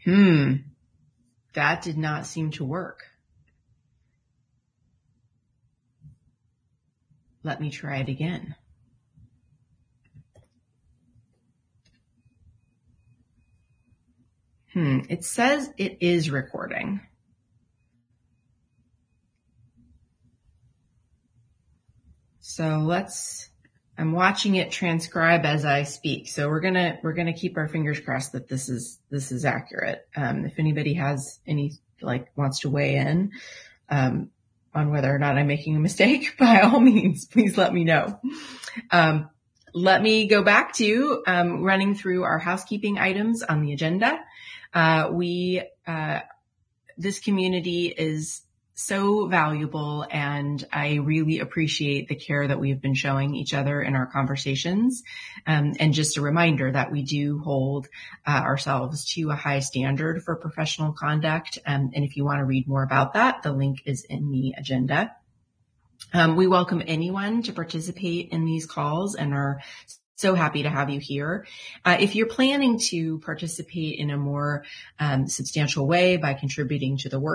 That did not seem to work. Let me try it again. It says it is recording. So I'm watching it transcribe as I speak. So we're gonna keep our fingers crossed that this is accurate. If anybody has wants to weigh in, on whether or not I'm making a mistake, by all means, please let me know. Let me go back to, running through our housekeeping items on the agenda. This community is so valuable, and I really appreciate the care that we've been showing each other in our conversations. And just a reminder that we do hold ourselves to a high standard for professional conduct. And if you want to read more about that, the link is in the agenda. We welcome anyone to participate in these calls and are so happy to have you here. If you're planning to participate in a more substantial way by contributing to the work